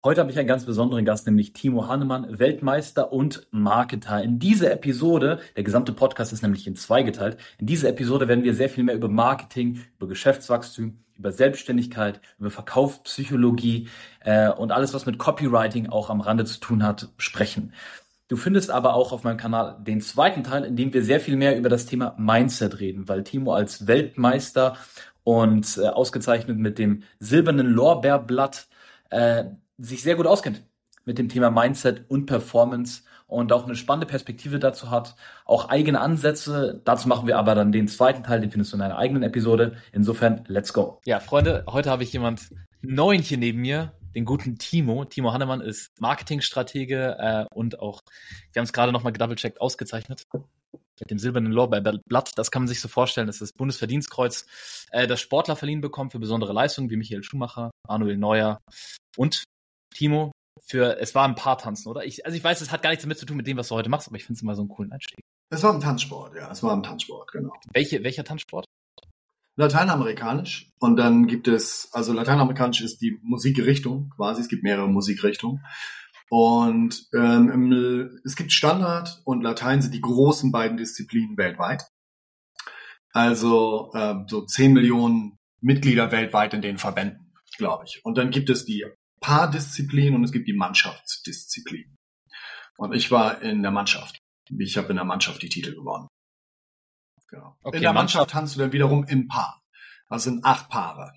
Heute habe ich einen ganz besonderen Gast, nämlich Timo Hannemann, Weltmeister und Marketer. In dieser Episode, der gesamte Podcast ist nämlich in zwei geteilt, in dieser Episode werden wir sehr viel mehr über Marketing, über Geschäftswachstum, über Selbstständigkeit, über Verkaufspsychologie und alles, was mit Copywriting auch am Rande zu tun hat, sprechen. Du findest aber auch auf meinem Kanal den zweiten Teil, in dem wir sehr viel mehr über das Thema Mindset reden, weil Timo als Weltmeister und ausgezeichnet mit dem silbernen Lorbeerblatt sich sehr gut auskennt mit dem Thema Mindset und Performance und auch eine spannende Perspektive dazu hat, auch eigene Ansätze. Dazu machen wir aber dann den zweiten Teil, den findest du in einer eigenen Episode. Insofern, let's go. Ja, Freunde, heute habe ich jemand Neuen hier neben mir, den guten Timo. Timo Hannemann ist Marketingstratege und auch, wir haben es gerade nochmal gedoublecheckt, ausgezeichnet mit dem silbernen Lorbeerblatt. Das kann man sich so vorstellen, das ist das Bundesverdienstkreuz, das Sportler verliehen bekommen für besondere Leistungen, wie Michael Schumacher, Manuel Neuer und Timo es war ein Paartanzen, oder? Ich weiß, es hat gar nichts damit zu tun mit dem, was du heute machst, aber ich finde es immer so einen coolen Einstieg. Es war im Tanzsport, ja. Es war im Tanzsport, genau. Welcher Tanzsport? Lateinamerikanisch. Und dann gibt es, also Lateinamerikanisch ist die Musikrichtung quasi. Es gibt mehrere Musikrichtungen. Und es gibt Standard und Latein sind die großen beiden Disziplinen weltweit. Also so 10 Millionen Mitglieder weltweit in den Verbänden, glaube ich. Und dann gibt es die Paardisziplin und es gibt die Mannschaftsdisziplin. Und ich war in der Mannschaft. Ich habe in der Mannschaft die Titel gewonnen. Genau. Okay, in der Mannschaft tanzt du dann wiederum im Paar. Das sind 8 Paare.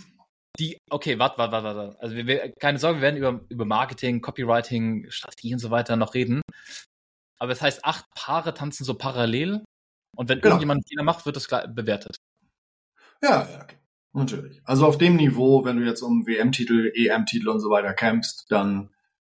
Warte. Also keine Sorge, wir werden über Marketing, Copywriting, Strategie und so weiter noch reden. Aber das heißt, 8 Paare tanzen so parallel und wenn irgendjemand einen Fehler macht, wird das bewertet. Ja, natürlich. Also auf dem Niveau, wenn du jetzt um WM-Titel, EM-Titel und so weiter kämpfst, dann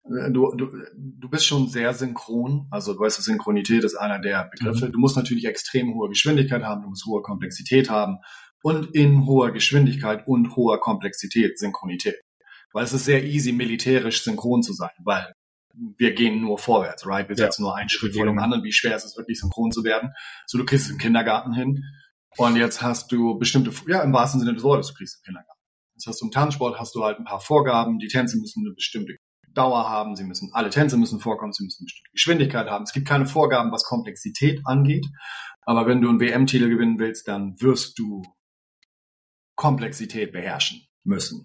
du bist schon sehr synchron. Also du weißt, Synchronität ist einer der Begriffe. Du musst natürlich extrem hohe Geschwindigkeit haben, du musst hohe Komplexität haben und in hoher Geschwindigkeit und hoher Komplexität Synchronität. Weil es ist sehr easy, militärisch synchron zu sein, weil wir gehen nur vorwärts, right? Wir setzen nur einen Schritt vor dem anderen. Wie schwer ist es wirklich, synchron zu werden? So, du kriegst es im Kindergarten hin. Und jetzt hast du bestimmte, im wahrsten Sinne des Wortes, du kriegst es im Kindergarten. Jetzt hast du im Tanzsport, hast du halt ein paar Vorgaben. Die Tänze müssen eine bestimmte Dauer haben. Alle Tänze müssen vorkommen. Sie müssen eine bestimmte Geschwindigkeit haben. Es gibt keine Vorgaben, was Komplexität angeht. Aber wenn du einen WM-Titel gewinnen willst, dann wirst du Komplexität beherrschen müssen.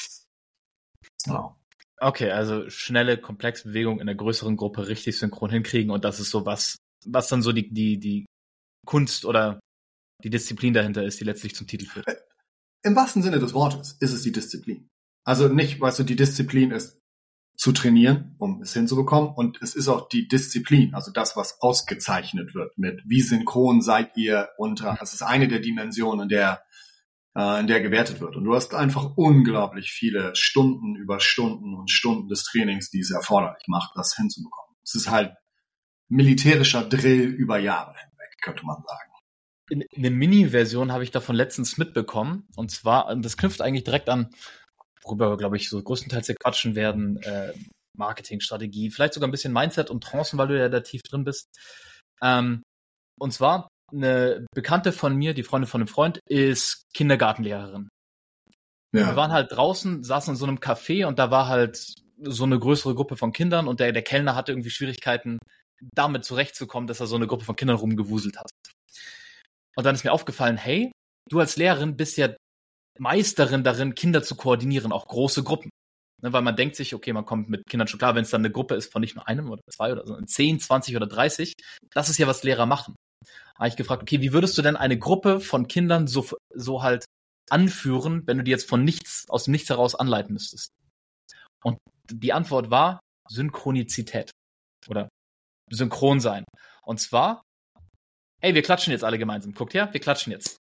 Genau. Okay, also schnelle, komplexe Bewegungen in einer größeren Gruppe richtig synchron hinkriegen und das ist so was dann so die Kunst oder die Disziplin dahinter ist, die letztlich zum Titel führt. Im wahrsten Sinne des Wortes ist es die Disziplin. Also nicht, weißt du, die Disziplin ist zu trainieren, um es hinzubekommen und es ist auch die Disziplin, also das, was ausgezeichnet wird mit wie synchron seid ihr das ist eine der Dimensionen, in der gewertet wird. Und du hast einfach unglaublich viele Stunden über Stunden und Stunden des Trainings, die es erforderlich macht, das hinzubekommen. Es ist halt militärischer Drill über Jahre hinweg, könnte man sagen. Eine Mini-Version habe ich davon letztens mitbekommen. Und zwar, das knüpft eigentlich direkt an, worüber wir, glaube ich, so größtenteils hier quatschen werden, Marketingstrategie, vielleicht sogar ein bisschen Mindset und Trancen, weil du ja da tief drin bist. Und zwar, eine Bekannte von mir, die Freundin von einem Freund, ist Kindergartenlehrerin. Ja. Wir waren halt draußen, saßen in so einem Café und da war halt so eine größere Gruppe von Kindern und der Kellner hatte irgendwie Schwierigkeiten, damit zurechtzukommen, dass er so eine Gruppe von Kindern rumgewuselt hat. Und dann ist mir aufgefallen, hey, du als Lehrerin bist ja Meisterin darin, Kinder zu koordinieren, auch große Gruppen. Ne, weil man denkt sich, okay, man kommt mit Kindern schon klar, wenn es dann eine Gruppe ist von nicht nur einem oder 2 oder so, 10, 20 oder 30, das ist ja, was Lehrer machen. Da habe ich gefragt, okay, wie würdest du denn eine Gruppe von Kindern so halt anführen, wenn du die jetzt aus dem Nichts heraus anleiten müsstest? Und die Antwort war Synchronizität oder synchron sein. Und zwar, hey, wir klatschen jetzt alle gemeinsam. Guckt her, wir klatschen jetzt.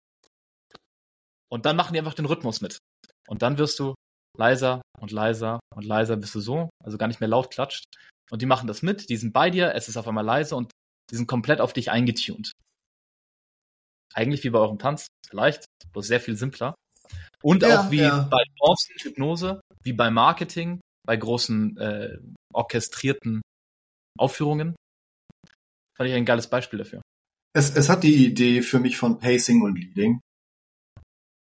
Und dann machen die einfach den Rhythmus mit. Und dann wirst du leiser und leiser und leiser, bis du so, also gar nicht mehr laut klatscht. Und die machen das mit, die sind bei dir, es ist auf einmal leise und die sind komplett auf dich eingetuned. Eigentlich wie bei eurem Tanz, vielleicht, bloß sehr viel simpler. Und auch wie bei Hypnose, wie bei Marketing, bei großen orchestrierten Aufführungen. Fand ich ein geiles Beispiel dafür. Es hat die Idee für mich von Pacing und Leading.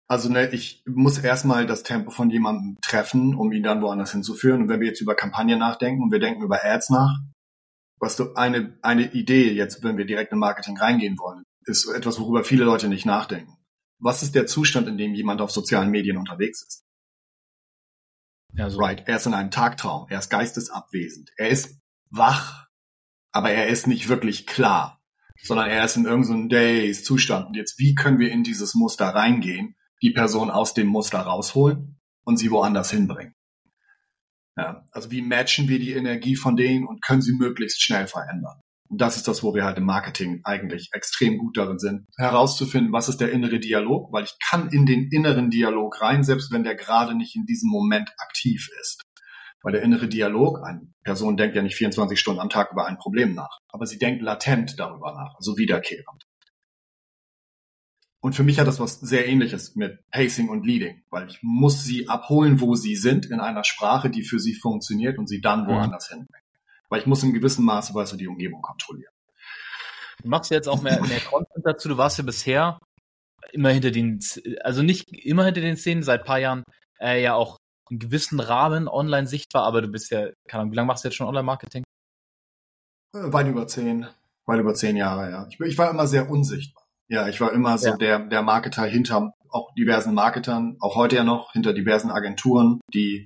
Also ich muss erstmal das Tempo von jemandem treffen, um ihn dann woanders hinzuführen. Und wenn wir jetzt über Kampagnen nachdenken und wir denken über Ads nach, was du eine Idee jetzt, wenn wir direkt in Marketing reingehen wollen, ist etwas, worüber viele Leute nicht nachdenken. Was ist der Zustand, in dem jemand auf sozialen Medien unterwegs ist? Ja, so. Right, er ist in einem Tagtraum, er ist geistesabwesend, er ist wach, aber er ist nicht wirklich klar, sondern er ist in irgendeinem Daze-Zustand. Und jetzt, wie können wir in dieses Muster reingehen, die Person aus dem Muster rausholen und sie woanders hinbringen? Ja, also wie matchen wir die Energie von denen und können sie möglichst schnell verändern? Und das ist das, wo wir halt im Marketing eigentlich extrem gut darin sind, herauszufinden, was ist der innere Dialog, weil ich kann in den inneren Dialog rein, selbst wenn der gerade nicht in diesem Moment aktiv ist. Weil der innere Dialog, eine Person denkt ja nicht 24 Stunden am Tag über ein Problem nach, aber sie denkt latent darüber nach, also wiederkehrend. Und für mich hat das was sehr Ähnliches mit Pacing und Leading, weil ich muss sie abholen, wo sie sind, in einer Sprache, die für sie funktioniert und sie dann woanders hinbringen. Weil ich muss in gewissem Maße, weißt du, die Umgebung kontrollieren. Du machst jetzt auch mehr Content dazu. Du warst ja bisher immer hinter den, also nicht immer hinter den Szenen, seit ein paar Jahren ja auch in gewissen Rahmen online sichtbar, aber du bist ja, keine Ahnung, wie lange machst du jetzt schon Online-Marketing? Weit über 10 Jahre, ja. Ich war immer sehr unsichtbar. Ja, ich war immer so der Marketer hinter auch diversen Marketern, auch heute ja noch, hinter diversen Agenturen, die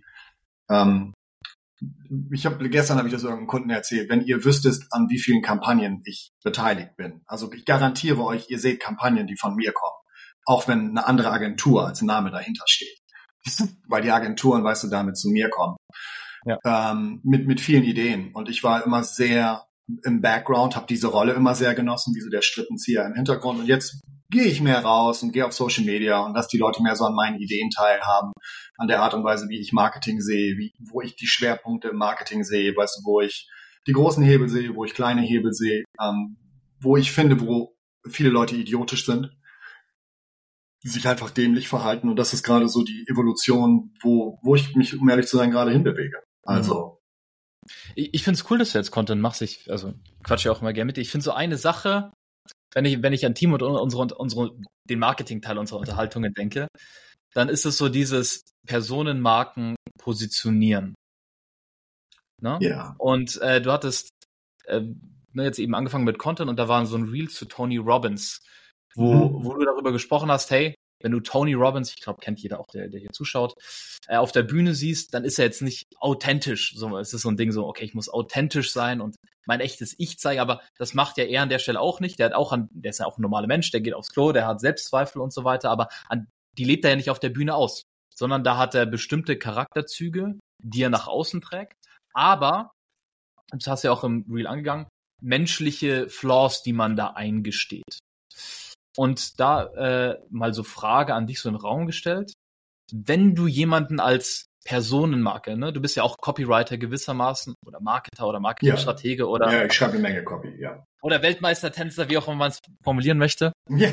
gestern habe ich das irgendeinem Kunden erzählt, wenn ihr wüsstet, an wie vielen Kampagnen ich beteiligt bin. Also ich garantiere euch, ihr seht Kampagnen, die von mir kommen. Auch wenn eine andere Agentur als Name dahinter steht. Weil die Agenturen, weißt du, damit zu mir kommen. Ja. Mit vielen Ideen. Und ich war immer sehr im Background, habe diese Rolle immer sehr genossen, wie so der Strippenzieher im Hintergrund. Und jetzt gehe ich mehr raus und gehe auf Social Media und lasse die Leute mehr so an meinen Ideen teilhaben, an der Art und Weise, wie ich Marketing sehe, wo ich die Schwerpunkte im Marketing sehe, weißt du, wo ich die großen Hebel sehe, wo ich kleine Hebel sehe, wo ich finde, wo viele Leute idiotisch sind, die sich einfach dämlich verhalten. Und das ist gerade so die Evolution, wo ich mich, um ehrlich zu sein, gerade hinbewege. Also ich finde es cool, dass du jetzt Content machst. Ich quatsche ja auch immer gerne mit dir. Ich finde so eine Sache, wenn ich an Team und den Marketing-Teil unserer Unterhaltungen denke, dann ist es so dieses Personenmarken positionieren. Ne? Ja. Und du hattest jetzt eben angefangen mit Content und da waren so ein Reel zu Tony Robbins, wo du darüber gesprochen hast, hey, wenn du Tony Robbins, ich glaube, kennt jeder auch, der hier zuschaut, auf der Bühne siehst, dann ist er jetzt nicht authentisch. So, es ist so ein Ding so, okay, ich muss authentisch sein und mein echtes Ich zeigen, aber das macht ja er an der Stelle auch nicht. Der ist ja auch ein normaler Mensch, der geht aufs Klo, der hat Selbstzweifel und so weiter, aber die lebt er ja nicht auf der Bühne aus, sondern da hat er bestimmte Charakterzüge, die er nach außen trägt, aber, das hast du ja auch im Reel angegangen, menschliche Flaws, die man da eingesteht. Und da mal so Frage an dich so in den Raum gestellt. Wenn du jemanden als Personenmarke, ne, du bist ja auch Copywriter gewissermaßen oder Marketer oder Marketingstratege oder... Ja, ich schreibe eine Menge Copy, ja. Oder Weltmeistertänzer, wie auch immer man es formulieren möchte. Ja.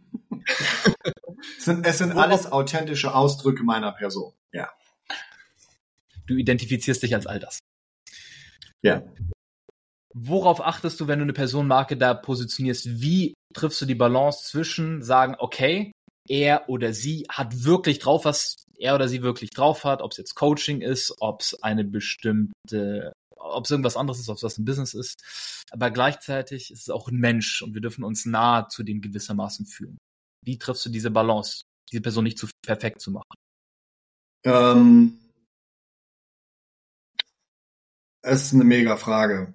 Es sind alles authentische Ausdrücke meiner Person, ja. Du identifizierst dich als all das. Ja. Worauf achtest du, wenn du eine Personenmarke da positionierst? Wie triffst du die Balance zwischen sagen, okay, er oder sie hat wirklich drauf, was er oder sie wirklich drauf hat, ob es jetzt Coaching ist, ob es ob es irgendwas anderes ist, ob es was ein Business ist. Aber gleichzeitig ist es auch ein Mensch und wir dürfen uns nahe zu dem gewissermaßen fühlen. Wie triffst du diese Balance, diese Person nicht zu perfekt zu machen? Es ist eine mega Frage.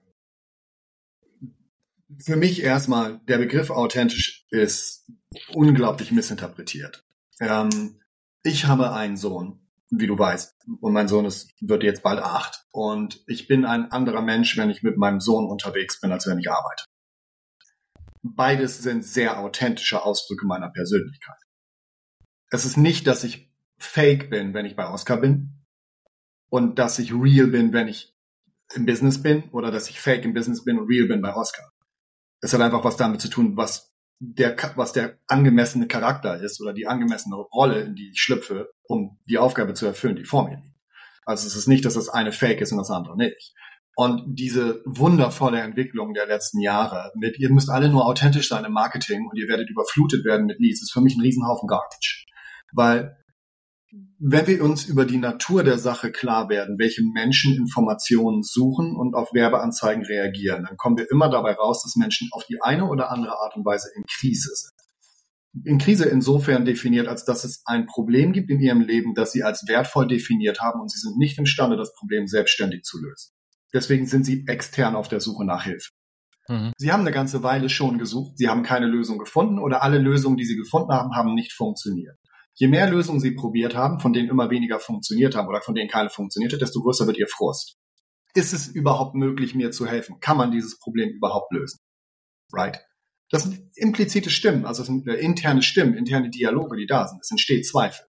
Für mich erstmal, der Begriff authentisch ist unglaublich missinterpretiert. Ich habe einen Sohn, wie du weißt, und mein Sohn wird jetzt bald 8. Und ich bin ein anderer Mensch, wenn ich mit meinem Sohn unterwegs bin, als wenn ich arbeite. Beides sind sehr authentische Ausdrücke meiner Persönlichkeit. Es ist nicht, dass ich fake bin, wenn ich bei Oscar bin, und dass ich real bin, wenn ich im Business bin, oder dass ich fake im Business bin und real bin bei Oscar. Es hat einfach was damit zu tun, was der angemessene Charakter ist oder die angemessene Rolle, in die ich schlüpfe, um die Aufgabe zu erfüllen, die vor mir liegt. Also es ist nicht, dass das eine fake ist und das andere nicht. Und diese wundervolle Entwicklung der letzten Jahre mit, ihr müsst alle nur authentisch sein im Marketing und ihr werdet überflutet werden mit Leads, ist für mich ein Riesenhaufen Garbage. Weil wenn wir uns über die Natur der Sache klar werden, welche Menschen Informationen suchen und auf Werbeanzeigen reagieren, dann kommen wir immer dabei raus, dass Menschen auf die eine oder andere Art und Weise in Krise sind. In Krise insofern definiert, als dass es ein Problem gibt in ihrem Leben, das sie als wertvoll definiert haben und sie sind nicht imstande, das Problem selbstständig zu lösen. Deswegen sind sie extern auf der Suche nach Hilfe. Sie haben eine ganze Weile schon gesucht, sie haben keine Lösung gefunden oder alle Lösungen, die sie gefunden haben, haben nicht funktioniert. Je mehr Lösungen sie probiert haben, von denen immer weniger funktioniert haben oder von denen keine funktionierte, desto größer wird ihr Frust. Ist es überhaupt möglich, mir zu helfen? Kann man dieses Problem überhaupt lösen? Right? Das sind implizite Stimmen, also das sind interne Stimmen, interne Dialoge, die da sind. Es entsteht Zweifel.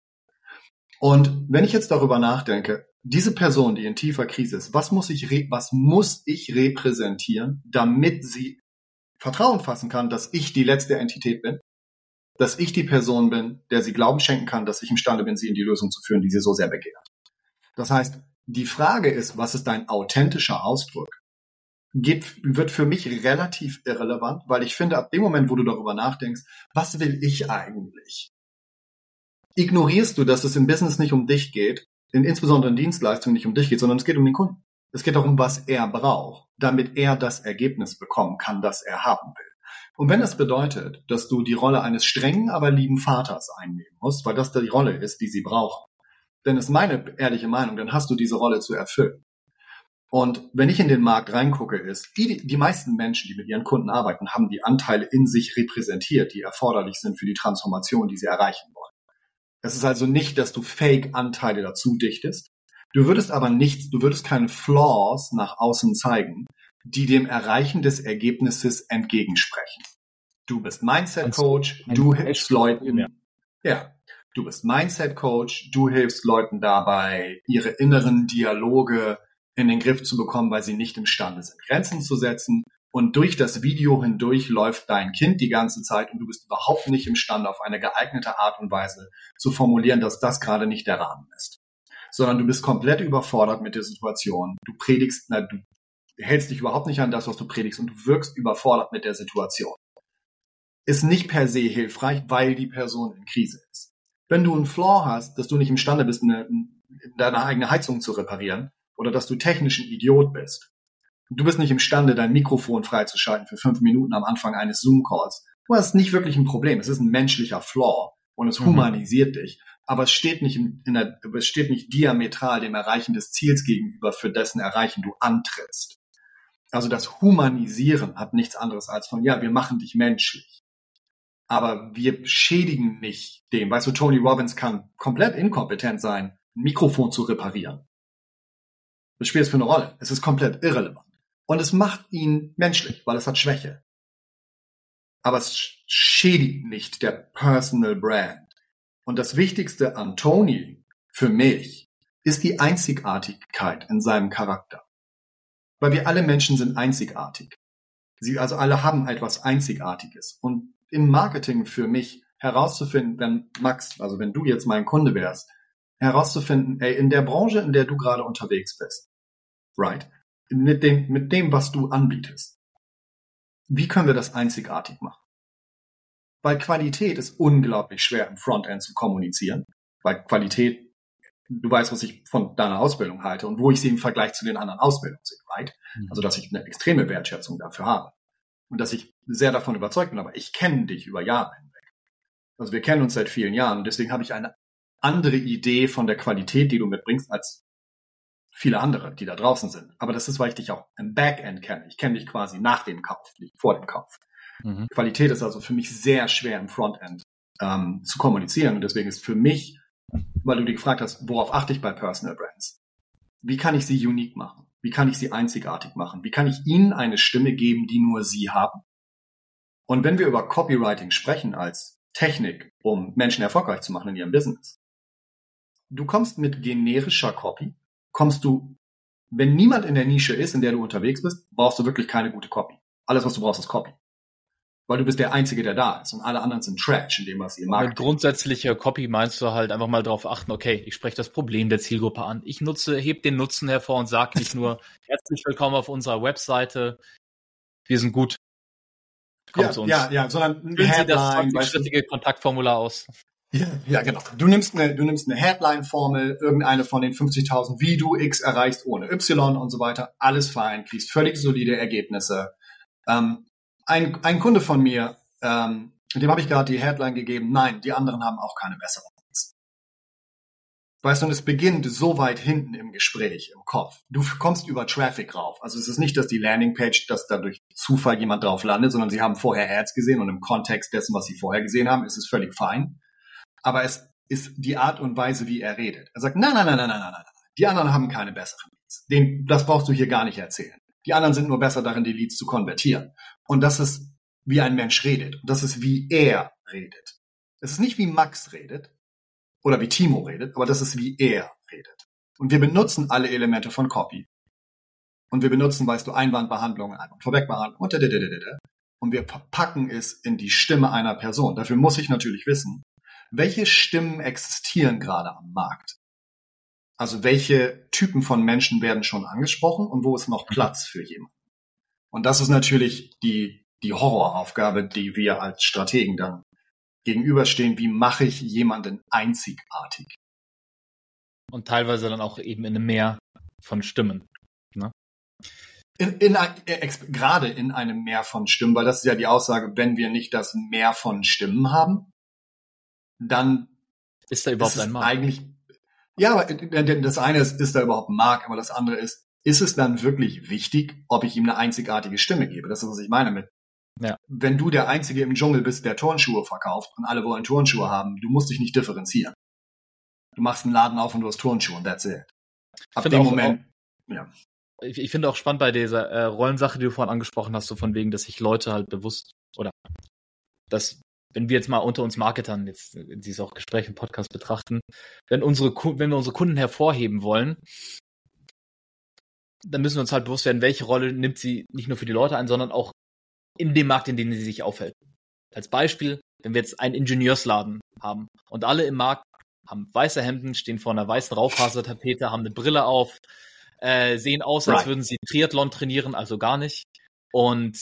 Und wenn ich jetzt darüber nachdenke, diese Person, die in tiefer Krise ist, was muss ich repräsentieren, damit sie Vertrauen fassen kann, dass ich die letzte Entität bin? Dass ich die Person bin, der sie Glauben schenken kann, dass ich imstande bin, sie in die Lösung zu führen, die sie so sehr begehrt. Das heißt, die Frage ist, was ist dein authentischer Ausdruck? Wird für mich relativ irrelevant, weil ich finde, ab dem Moment, wo du darüber nachdenkst, was will ich eigentlich? Ignorierst du, dass es im Business nicht um dich geht, insbesondere in Dienstleistungen nicht um dich geht, sondern es geht um den Kunden. Es geht darum, was er braucht, damit er das Ergebnis bekommen kann, das er haben will. Und wenn das bedeutet, dass du die Rolle eines strengen, aber lieben Vaters einnehmen musst, weil das die Rolle ist, die sie brauchen, dann ist meine ehrliche Meinung, dann hast du diese Rolle zu erfüllen. Und wenn ich in den Markt reingucke, ist, die meisten Menschen, die mit ihren Kunden arbeiten, haben die Anteile in sich repräsentiert, die erforderlich sind für die Transformation, die sie erreichen wollen. Es ist also nicht, dass du Fake-Anteile dazu dichtest. Du würdest keine Flaws nach außen zeigen, die dem Erreichen des Ergebnisses entgegensprechen. Du bist Mindset-Coach, du hilfst Leuten, du bist Mindset-Coach, du hilfst Leuten dabei, ihre inneren Dialoge in den Griff zu bekommen, weil sie nicht imstande sind, Grenzen zu setzen. Und durch das Video hindurch läuft dein Kind die ganze Zeit und du bist überhaupt nicht imstande, auf eine geeignete Art und Weise zu formulieren, dass das gerade nicht der Rahmen ist. Sondern du bist komplett überfordert mit der Situation. Du hältst dich überhaupt nicht an das, was du predigst und du wirkst überfordert mit der Situation. Ist nicht per se hilfreich, weil die Person in Krise ist. Wenn du einen Flaw hast, dass du nicht imstande bist, deine eigene Heizung zu reparieren oder dass du technisch ein Idiot bist, du bist nicht imstande, dein Mikrofon freizuschalten für 5 Minuten am Anfang eines Zoom-Calls. Das ist nicht wirklich ein Problem. Es ist ein menschlicher Flaw und es humanisiert dich. Aber es steht nicht diametral dem Erreichen des Ziels gegenüber, für dessen Erreichen du antrittst. Also das Humanisieren hat nichts anderes als von, wir machen dich menschlich. Aber wir schädigen nicht dem. Weißt du, Tony Robbins kann komplett inkompetent sein, ein Mikrofon zu reparieren. Das spielt es für eine Rolle. Es ist komplett irrelevant. Und es macht ihn menschlich, weil es hat Schwäche. Aber es schädigt nicht der Personal Brand. Und das Wichtigste an Tony für mich ist die Einzigartigkeit in seinem Charakter. Weil wir alle Menschen sind einzigartig. Also alle haben etwas Einzigartiges. Und im Marketing für mich herauszufinden, wenn du jetzt mein Kunde wärst, herauszufinden, in der Branche, in der du gerade unterwegs bist, right, mit dem, was du anbietest, wie können wir das einzigartig machen? Weil Qualität ist unglaublich schwer im Frontend zu kommunizieren. Weil Qualität, du weißt, was ich von deiner Ausbildung halte und wo ich sie im Vergleich zu den anderen Ausbildungen sehe, right? Also, dass ich eine extreme Wertschätzung dafür habe. Und dass ich sehr davon überzeugt bin, aber ich kenne dich über Jahre hinweg. Also wir kennen uns seit vielen Jahren und deswegen habe ich eine andere Idee von der Qualität, die du mitbringst, als viele andere, die da draußen sind. Aber das ist, weil ich dich auch im Backend kenne. Ich kenne dich quasi nach dem Kauf, nicht vor dem Kauf. Qualität ist also für mich sehr schwer im Frontend zu kommunizieren. Und deswegen ist für mich, weil du dich gefragt hast, worauf achte ich bei Personal Brands? Wie kann ich sie unique machen? Wie kann ich sie einzigartig machen? Wie kann ich ihnen eine Stimme geben, die nur sie haben? Und wenn wir über Copywriting sprechen als Technik, um Menschen erfolgreich zu machen in ihrem Business, du kommst mit generischer Copy, wenn niemand in der Nische ist, in der du unterwegs bist, brauchst du wirklich keine gute Copy. Alles, was du brauchst, ist Copy. Weil du bist der Einzige, der da ist und alle anderen sind Trash in dem, was ihr macht. Mit grundsätzlicher Copy meinst du halt einfach mal darauf achten, okay, ich spreche das Problem der Zielgruppe an. Ich heb den Nutzen hervor und sage nicht nur, herzlich willkommen auf unserer Webseite, wir sind gut. Kommt zu uns. Ja, sondern füllen Sie das 20-schrittige Kontaktformular aus. Ja, genau. Du nimmst eine Headline-Formel, irgendeine von den 50.000, wie du X erreichst ohne Y und so weiter. Alles fein, kriegst völlig solide Ergebnisse. Ein Kunde von mir, dem habe ich gerade die Headline gegeben, nein, die anderen haben auch keine bessere. Weißt du, und es beginnt so weit hinten im Gespräch, im Kopf. Du kommst über Traffic rauf. Also es ist nicht, dass die Landingpage, dass da durch Zufall jemand drauf landet, sondern sie haben vorher Ads gesehen und im Kontext dessen, was sie vorher gesehen haben, ist es völlig fein. Aber es ist die Art und Weise, wie er redet. Er sagt, nein. Die anderen haben keine besseren Leads. Das brauchst du hier gar nicht erzählen. Die anderen sind nur besser darin, die Leads zu konvertieren. Und das ist, wie ein Mensch redet. Und das ist, wie er redet. Es ist nicht, wie Max redet oder wie Timo redet, aber das ist, wie er redet. Und wir benutzen alle Elemente von Copy. Und wir benutzen, weißt du, Einwandbehandlung, Vorwegbehandlung und wir packen es in die Stimme einer Person. Dafür muss ich natürlich wissen, welche Stimmen existieren gerade am Markt. Also welche Typen von Menschen werden schon angesprochen und wo ist noch Platz für jemanden. Und das ist natürlich die Horroraufgabe, die wir als Strategen dann gegenüberstehen. Wie mache ich jemanden einzigartig? Und teilweise dann auch eben in einem Meer von Stimmen. Ne? Gerade in einem Meer von Stimmen, weil das ist ja die Aussage, wenn wir nicht das Meer von Stimmen haben, dann ist da überhaupt ein Markt? Eigentlich, ja, aber das eine ist da überhaupt ein Markt, aber das andere ist es dann wirklich wichtig, ob ich ihm eine einzigartige Stimme gebe? Das ist, was ich meine mit. Ja. Wenn du der Einzige im Dschungel bist, der Turnschuhe verkauft und alle wollen Turnschuhe haben, du musst dich nicht differenzieren. Du machst einen Laden auf und du hast Turnschuhe und that's it. Ab dem Moment, ja. Ich finde auch spannend bei dieser Rollensache, die du vorhin angesprochen hast, so von wegen, dass sich Leute halt bewusst, oder dass, wenn wir jetzt mal unter uns Marketern jetzt dieses auch Gespräch im Podcast betrachten, wenn wir unsere Kunden hervorheben wollen, dann müssen wir uns halt bewusst werden, welche Rolle nimmt sie nicht nur für die Leute ein, sondern auch in dem Markt, in dem sie sich aufhält. Als Beispiel, wenn wir jetzt einen Ingenieursladen haben und alle im Markt haben weiße Hemden, stehen vor einer weißen Raufasertapete, haben eine Brille auf, sehen aus, als würden sie Triathlon trainieren, also gar nicht. Und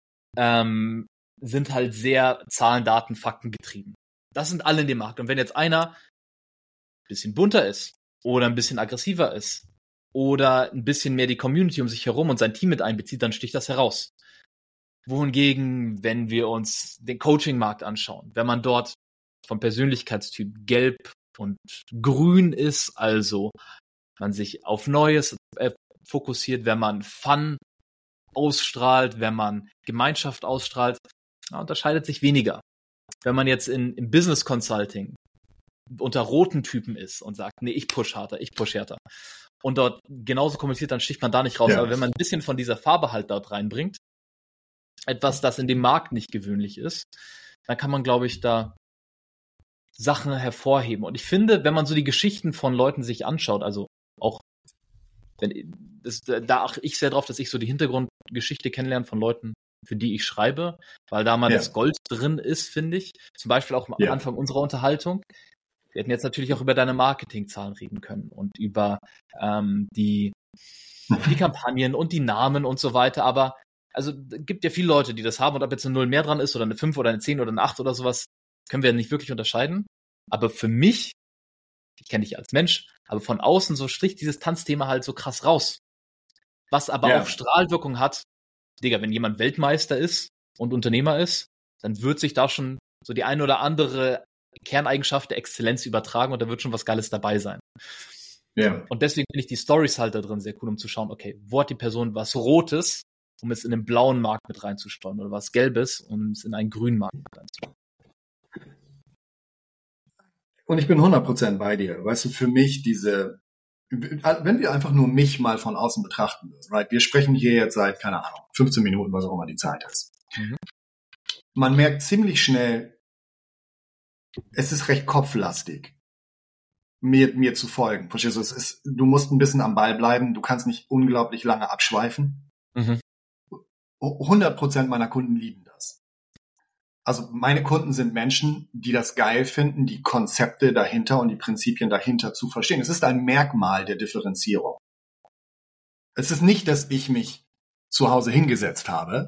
sind halt sehr Zahlen, Daten, Fakten getrieben. Das sind alle in dem Markt. Und wenn jetzt einer ein bisschen bunter ist oder ein bisschen aggressiver ist oder ein bisschen mehr die Community um sich herum und sein Team mit einbezieht, dann sticht das heraus. Wohingegen, wenn wir uns den Coaching-Markt anschauen, wenn man dort vom Persönlichkeitstyp gelb und grün ist, also man sich auf Neues fokussiert, wenn man Fun ausstrahlt, wenn man Gemeinschaft ausstrahlt, unterscheidet sich weniger. Wenn man jetzt im Business Consulting unter roten Typen ist und sagt, nee, ich push härter und dort genauso kommuniziert, dann sticht man da nicht raus. Ja. Aber wenn man ein bisschen von dieser Farbe halt dort reinbringt, etwas, das in dem Markt nicht gewöhnlich ist, dann kann man, glaube ich, da Sachen hervorheben. Und ich finde, wenn man so die Geschichten von Leuten sich anschaut, also auch, da achte ich sehr drauf, dass ich so die Hintergrundgeschichte kennenlerne von Leuten, für die ich schreibe, weil da mal das Gold drin ist, finde ich. Zum Beispiel auch am Anfang unserer Unterhaltung. Wir hätten jetzt natürlich auch über deine Marketingzahlen reden können und über die Kampagnen und die Namen und so weiter, aber also gibt ja viele Leute, die das haben und ob jetzt eine 0 mehr dran ist oder eine 5 oder eine 10 oder eine 8 oder sowas, können wir nicht wirklich unterscheiden. Aber für mich, ich kenne dich als Mensch, aber von außen so stricht dieses Tanzthema halt so krass raus. Was aber auch Strahlwirkung hat, Digga, wenn jemand Weltmeister ist und Unternehmer ist, dann wird sich da schon so die eine oder andere Kerneigenschaft der Exzellenz übertragen und da wird schon was Geiles dabei sein. Ja. Und deswegen finde ich die Storys halt da drin sehr cool, um zu schauen, okay, wo hat die Person was Rotes, um es in den blauen Markt mit reinzusteuern oder was Gelbes, um es in einen grünen Markt mit reinzusteuern. Und ich bin 100% bei dir. Weißt du, für mich wenn wir einfach nur mich mal von außen betrachten, right? Wir sprechen hier jetzt seit, keine Ahnung, 15 Minuten, was auch immer die Zeit ist. Mhm. Man merkt ziemlich schnell, es ist recht kopflastig, mir zu folgen. Verstehst du? Du musst ein bisschen am Ball bleiben, du kannst nicht unglaublich lange abschweifen. Mhm. 100% meiner Kunden lieben das. Also meine Kunden sind Menschen, die das geil finden, die Konzepte dahinter und die Prinzipien dahinter zu verstehen. Es ist ein Merkmal der Differenzierung. Es ist nicht, dass ich mich zu Hause hingesetzt habe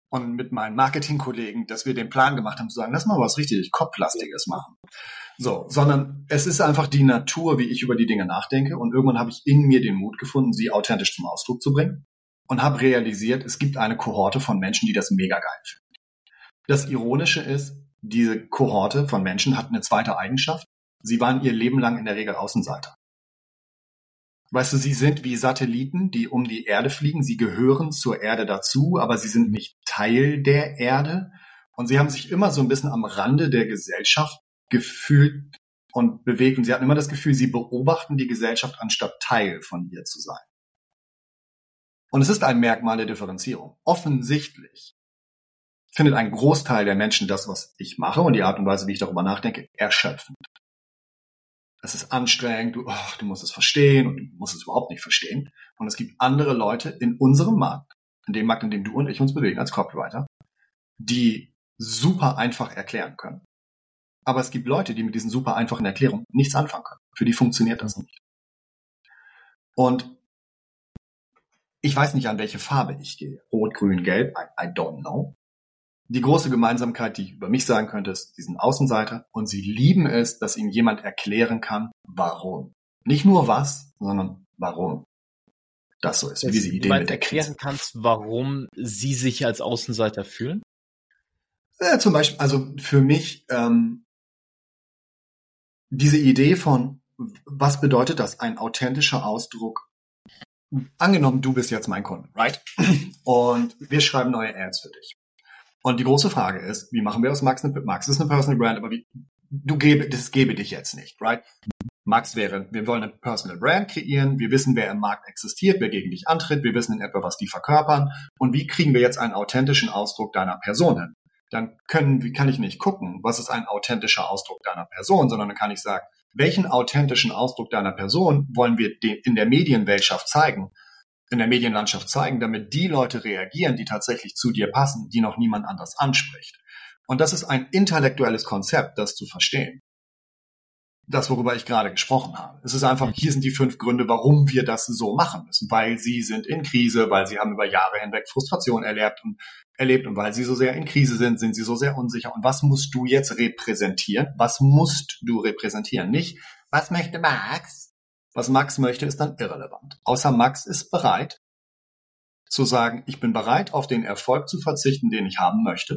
und mit meinen Marketingkollegen, dass wir den Plan gemacht haben, zu sagen, lass mal was richtig Kopflastiges machen. So, sondern es ist einfach die Natur, wie ich über die Dinge nachdenke. Und irgendwann habe ich in mir den Mut gefunden, sie authentisch zum Ausdruck zu bringen und habe realisiert, es gibt eine Kohorte von Menschen, die das mega geil finden. Das Ironische ist, diese Kohorte von Menschen hat eine zweite Eigenschaft. Sie waren ihr Leben lang in der Regel Außenseiter. Weißt du, sie sind wie Satelliten, die um die Erde fliegen. Sie gehören zur Erde dazu, aber sie sind nicht Teil der Erde. Und sie haben sich immer so ein bisschen am Rande der Gesellschaft gefühlt und bewegt. Und sie hatten immer das Gefühl, sie beobachten die Gesellschaft, anstatt Teil von ihr zu sein. Und es ist ein Merkmal der Differenzierung. Offensichtlich findet ein Großteil der Menschen das, was ich mache und die Art und Weise, wie ich darüber nachdenke, erschöpfend. Es ist anstrengend, du musst es verstehen und du musst es überhaupt nicht verstehen. Und es gibt andere Leute in unserem Markt, in dem Markt, in dem du und ich uns bewegen als Copywriter, die super einfach erklären können. Aber es gibt Leute, die mit diesen super einfachen Erklärungen nichts anfangen können. Für die funktioniert das nicht. Und ich weiß nicht, an welche Farbe ich gehe. Rot, grün, gelb, I don't know. Die große Gemeinsamkeit, die ich über mich sagen könnte, ist, sie sind Außenseiter und sie lieben es, dass ihnen jemand erklären kann, warum. Nicht nur was, sondern warum das so ist. Wie diese Idee mit der Krise. Erklären kannst, warum sie sich als Außenseiter fühlen? Zum Beispiel, also für mich diese Idee von, was bedeutet das, ein authentischer Ausdruck? Angenommen, du bist jetzt mein Kunde, right? Und wir schreiben neue Ads für dich. Und die große Frage ist, wie machen wir aus Max Max ist eine Personal Brand, aber das gebe dich jetzt nicht, right? Max wir wollen eine Personal Brand kreieren, wir wissen, wer im Markt existiert, wer gegen dich antritt, wir wissen in etwa, was die verkörpern und wie kriegen wir jetzt einen authentischen Ausdruck deiner Person hin? Dann kann ich nicht gucken, was ist ein authentischer Ausdruck deiner Person, sondern dann kann ich sagen, welchen authentischen Ausdruck deiner Person wollen wir in der Medienlandschaft zeigen, damit die Leute reagieren, die tatsächlich zu dir passen, die noch niemand anders anspricht. Und das ist ein intellektuelles Konzept, das zu verstehen. Das, worüber ich gerade gesprochen habe. Es ist einfach, hier sind die 5 Gründe, warum wir das so machen müssen. Weil sie sind in Krise, weil sie haben über Jahre hinweg Frustration erlebt und weil sie so sehr in Krise sind sie so sehr unsicher. Und was musst du jetzt repräsentieren? Was musst du repräsentieren? Nicht, was möchte Max? Was Max möchte, ist dann irrelevant. Außer Max ist bereit zu sagen, ich bin bereit, auf den Erfolg zu verzichten, den ich haben möchte,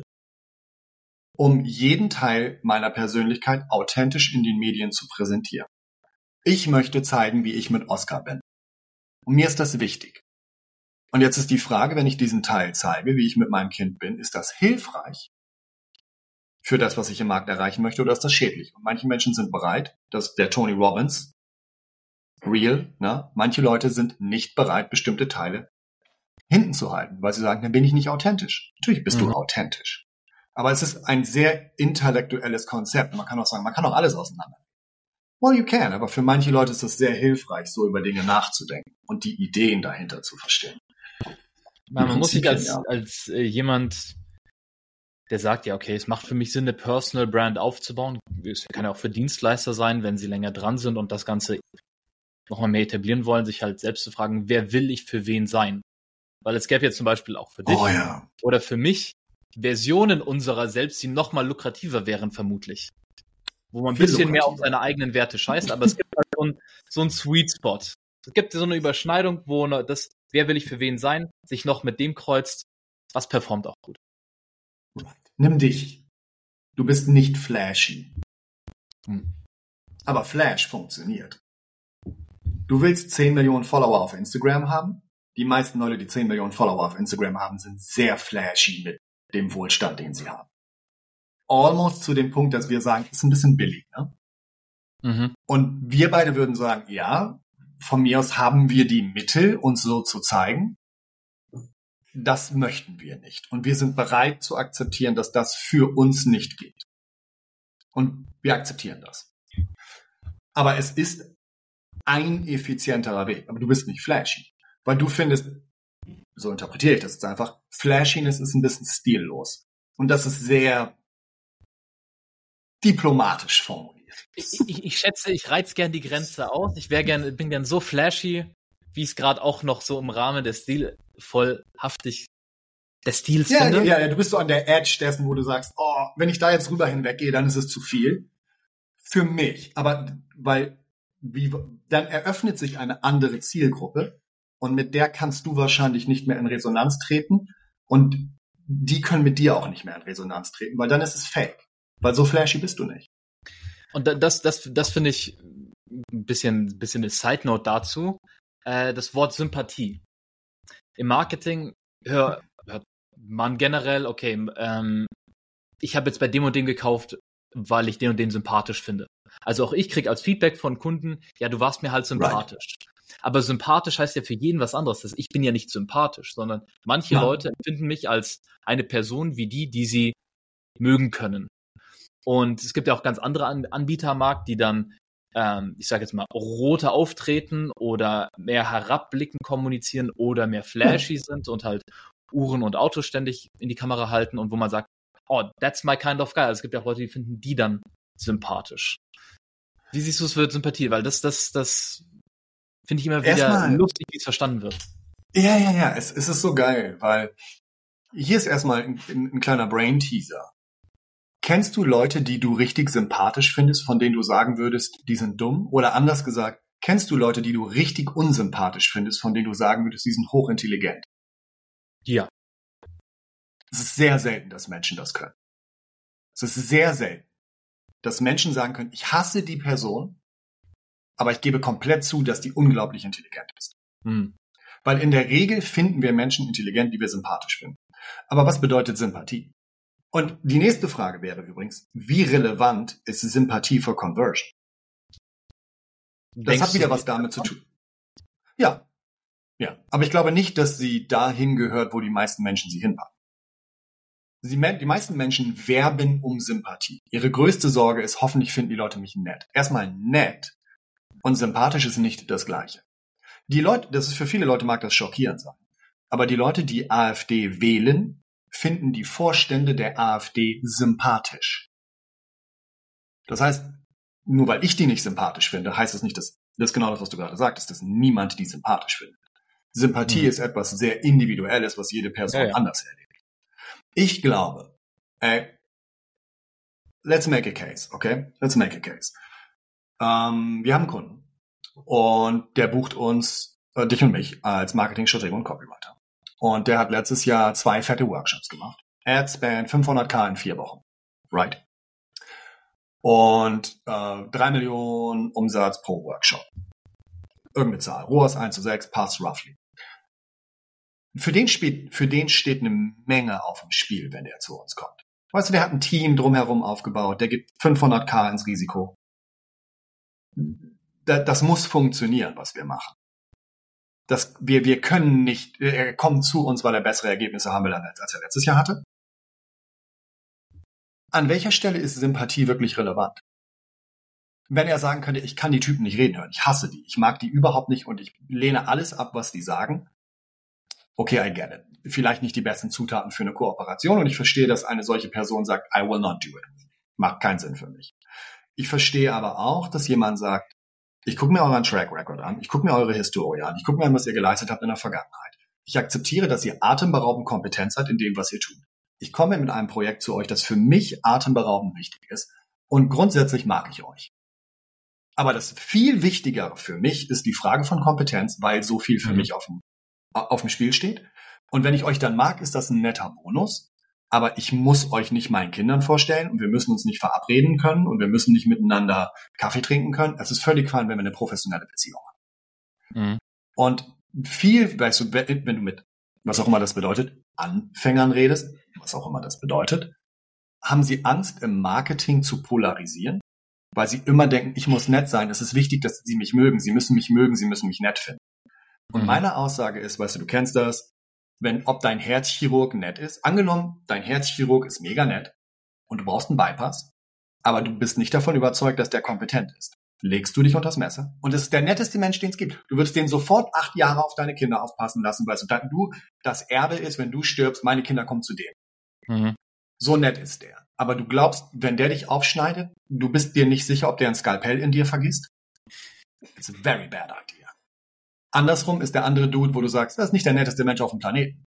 um jeden Teil meiner Persönlichkeit authentisch in den Medien zu präsentieren. Ich möchte zeigen, wie ich mit Oscar bin. Und mir ist das wichtig. Und jetzt ist die Frage, wenn ich diesen Teil zeige, wie ich mit meinem Kind bin, ist das hilfreich für das, was ich im Markt erreichen möchte, oder ist das schädlich? Und manche Menschen sind bereit, dass der Tony Robbins, real, ne? Manche Leute sind nicht bereit, bestimmte Teile hinten zu halten, weil sie sagen, dann bin ich nicht authentisch. Natürlich bist du authentisch. Aber es ist ein sehr intellektuelles Konzept. Man kann auch sagen, man kann auch alles auseinander. Well, you can, aber für manche Leute ist das sehr hilfreich, so über Dinge nachzudenken und die Ideen dahinter zu verstehen. Man muss sich als jemand, der sagt, ja, okay, es macht für mich Sinn, eine Personal Brand aufzubauen. Es kann ja auch für Dienstleister sein, wenn sie länger dran sind und das Ganze nochmal mehr etablieren wollen, sich halt selbst zu fragen, wer will ich für wen sein? Weil es gäbe jetzt zum Beispiel auch für dich oder für mich Versionen unserer selbst, die nochmal lukrativer wären vermutlich. Wo man ein bisschen mehr auf seine eigenen Werte scheißt, aber es gibt halt so einen Sweet Spot. Es gibt so eine Überschneidung, wo das, wer will ich für wen sein, sich noch mit dem kreuzt, was performt auch gut. Nimm dich. Du bist nicht flashy. Aber Flash funktioniert. Du willst 10 Millionen Follower auf Instagram haben? Die meisten Leute, die 10 Millionen Follower auf Instagram haben, sind sehr flashy mit dem Wohlstand, den sie haben. Almost zu dem Punkt, dass wir sagen, ist ein bisschen billig, ne? Mhm. Und wir beide würden sagen, ja, von mir aus haben wir die Mittel, uns so zu zeigen. Das möchten wir nicht. Und wir sind bereit zu akzeptieren, dass das für uns nicht geht. Und wir akzeptieren das. Aber es ist ein effizienterer Weg. Aber du bist nicht flashy. Weil du findest, so interpretiere ich das jetzt einfach, Flashiness ist ein bisschen stillos. Und das ist sehr diplomatisch formuliert. Ich schätze, ich reiz gern die Grenze aus. Bin gern so flashy, wie es gerade auch noch so im Rahmen der stilvollhaftig des Stils Ja, finde. ja, du bist so an der Edge dessen, wo du sagst, oh, wenn ich da jetzt rüber hinweggehe, dann ist es zu viel. Für mich. Aber dann eröffnet sich eine andere Zielgruppe und mit der kannst du wahrscheinlich nicht mehr in Resonanz treten und die können mit dir auch nicht mehr in Resonanz treten, weil dann ist es fake. Weil so flashy bist du nicht. Und das finde ich ein bisschen eine Side-Note dazu. Das Wort Sympathie. Im Marketing hört man generell, okay, ich habe jetzt bei dem und dem gekauft, weil ich den und den sympathisch finde. Also auch ich kriege als Feedback von Kunden, ja, du warst mir halt sympathisch. Right. Aber sympathisch heißt ja für jeden was anderes. Ich bin ja nicht sympathisch, sondern manche Leute empfinden mich als eine Person wie die sie mögen können. Und es gibt ja auch ganz andere Anbieter am Markt, die dann, ich sage jetzt mal, roter auftreten oder mehr herabblickend kommunizieren oder mehr flashy sind und halt Uhren und Autos ständig in die Kamera halten und wo man sagt, oh, that's my kind of guy. Also es gibt ja auch Leute, die finden die dann sympathisch. Wie siehst du es für Sympathie? Weil das finde ich immer wieder lustig, wie es verstanden wird. Ja. Es ist so geil, weil hier ist erstmal ein kleiner Brain-Teaser. Kennst du Leute, die du richtig sympathisch findest, von denen du sagen würdest, die sind dumm? Oder anders gesagt, kennst du Leute, die du richtig unsympathisch findest, von denen du sagen würdest, die sind hochintelligent? Ja. Es ist sehr selten, dass Menschen das können. Es ist sehr selten, dass Menschen sagen können, ich hasse die Person, aber ich gebe komplett zu, dass die unglaublich intelligent ist. Weil in der Regel finden wir Menschen intelligent, die wir sympathisch finden. Aber was bedeutet Sympathie? Und die nächste Frage wäre übrigens, wie relevant ist Sympathie für Conversion? Das hat wieder was damit zu tun. Ja. Aber ich glaube nicht, dass sie dahin gehört, wo die meisten Menschen sie hinpacken. Die meisten Menschen werben um Sympathie. Ihre größte Sorge ist, hoffentlich finden die Leute mich nett. Erstmal nett und sympathisch ist nicht das Gleiche. Die Leute, das ist für viele Leute mag das schockierend sein. Aber die Leute, die AfD wählen, finden die Vorstände der AfD sympathisch. Das heißt, nur weil ich die nicht sympathisch finde, heißt das nicht, dass das ist genau das, was du gerade sagtest, dass niemand die sympathisch findet. Sympathie ist etwas sehr Individuelles, was jede Person anders erlebt. Ich glaube, let's make a case, okay? Let's make a case. Wir haben einen Kunden und der bucht uns, dich und mich, als Marketingstratege und Copywriter. Und der hat letztes Jahr 2 fette Workshops gemacht. Adspend 500.000 in 4 Wochen. Right? Und 3 Millionen Umsatz pro Workshop. Irgendeine Zahl. ROAS 1:6, passt roughly. Für den steht eine Menge auf dem Spiel, wenn der zu uns kommt. Weißt du, der hat ein Team drumherum aufgebaut, der gibt 500.000 ins Risiko. Das muss funktionieren, was wir machen. Wir können nicht, er kommt zu uns, weil er bessere Ergebnisse haben will, als er letztes Jahr hatte. An welcher Stelle ist Sympathie wirklich relevant? Wenn er sagen könnte, ich kann die Typen nicht reden hören, ich hasse die, ich mag die überhaupt nicht und ich lehne alles ab, was die sagen. Okay, I get it. Vielleicht nicht die besten Zutaten für eine Kooperation und ich verstehe, dass eine solche Person sagt, I will not do it. Macht keinen Sinn für mich. Ich verstehe aber auch, dass jemand sagt, ich gucke mir euren Track Record an, ich gucke mir eure Historie an, ich gucke mir an, was ihr geleistet habt in der Vergangenheit. Ich akzeptiere, dass ihr atemberaubend Kompetenz habt in dem, was ihr tut. Ich komme mit einem Projekt zu euch, das für mich atemberaubend wichtig ist und grundsätzlich mag ich euch. Aber das viel Wichtigere für mich ist die Frage von Kompetenz, weil so viel für mich auf dem Spiel steht. Und wenn ich euch dann mag, ist das ein netter Bonus. Aber ich muss euch nicht meinen Kindern vorstellen und wir müssen uns nicht verabreden können und wir müssen nicht miteinander Kaffee trinken können. Es ist völlig fein, wenn wir eine professionelle Beziehung haben. Und viel, weißt du, wenn du mit, was auch immer das bedeutet, Anfängern redest, was auch immer das bedeutet, haben sie Angst, im Marketing zu polarisieren, weil sie immer denken, ich muss nett sein, es ist wichtig, dass sie mich mögen, sie müssen mich mögen, sie müssen mich nett finden. Und meine Aussage ist, weißt du kennst das, ob dein Herzchirurg nett ist. Angenommen, dein Herzchirurg ist mega nett und du brauchst einen Bypass, aber du bist nicht davon überzeugt, dass der kompetent ist. Legst du dich unter das Messer und es ist der netteste Mensch, den es gibt. Du würdest den sofort 8 Jahre auf deine Kinder aufpassen lassen, weil du das Erbe ist, wenn du stirbst, meine Kinder kommen zu dem. So nett ist der. Aber du glaubst, wenn der dich aufschneidet, du bist dir nicht sicher, ob der ein Skalpell in dir vergisst. It's a very bad idea. Andersrum ist der andere Dude, wo du sagst, das ist nicht der netteste Mensch auf dem Planeten.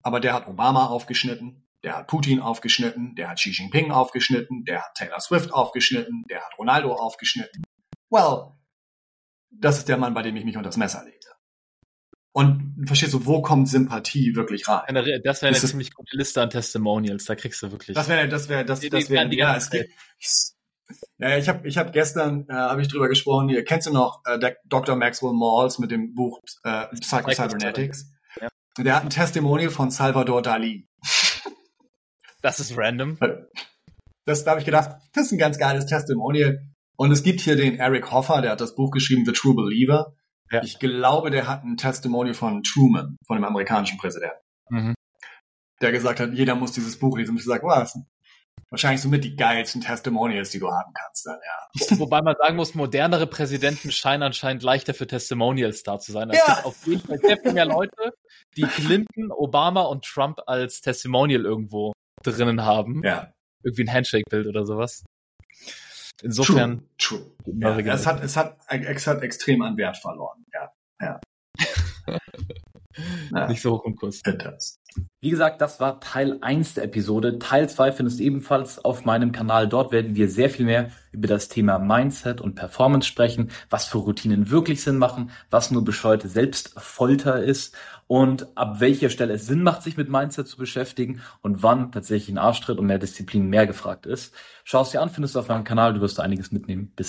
aber der hat Obama aufgeschnitten, der hat Putin aufgeschnitten, der hat Xi Jinping aufgeschnitten, der hat Taylor Swift aufgeschnitten, der hat Ronaldo aufgeschnitten. Well, das ist der Mann, bei dem ich mich unter das Messer lege. Und verstehst du, wo kommt Sympathie wirklich rein? Das wäre eine ziemlich gute Liste an Testimonials, da kriegst du wirklich. Das wäre, ja, es gibt, ja, ich habe gestern, habe ich drüber gesprochen, hier, kennst du noch Dr. Maxwell Maltz mit dem Buch Psycho-Cybernetics? Ja. Der hat ein Testimonial von Salvador Dali. Das ist random. Da habe ich gedacht, das ist ein ganz geiles Testimonial. Und es gibt hier den Eric Hoffer, der hat das Buch geschrieben, The True Believer. Ja. Ich glaube, der hat ein Testimonial von Truman, von dem amerikanischen Präsidenten. Mhm. Der gesagt hat, jeder muss dieses Buch lesen. Und ich sage, was? Wahrscheinlich somit die geilsten Testimonials, die du haben kannst. Dann, ja. Wobei man sagen muss, modernere Präsidenten scheinen anscheinend leichter für Testimonials da zu sein. Es gibt auf jeden Fall sehr viel mehr Leute, die Clinton, Obama und Trump als Testimonial irgendwo drinnen haben. Ja. Irgendwie ein Handshake-Bild oder sowas. Insofern. True. Ja, es hat extrem an Wert verloren. Ja. Nicht so hoch im Kurs. Wie gesagt, das war Teil 1 der Episode. Teil 2 findest du ebenfalls auf meinem Kanal. Dort werden wir sehr viel mehr über das Thema Mindset und Performance sprechen, was für Routinen wirklich Sinn machen, was nur bescheuerte Selbstfolter ist und ab welcher Stelle es Sinn macht, sich mit Mindset zu beschäftigen und wann tatsächlich ein Arschtritt und mehr Disziplin mehr gefragt ist. Schau es dir an, findest du auf meinem Kanal, du wirst da einiges mitnehmen. Bis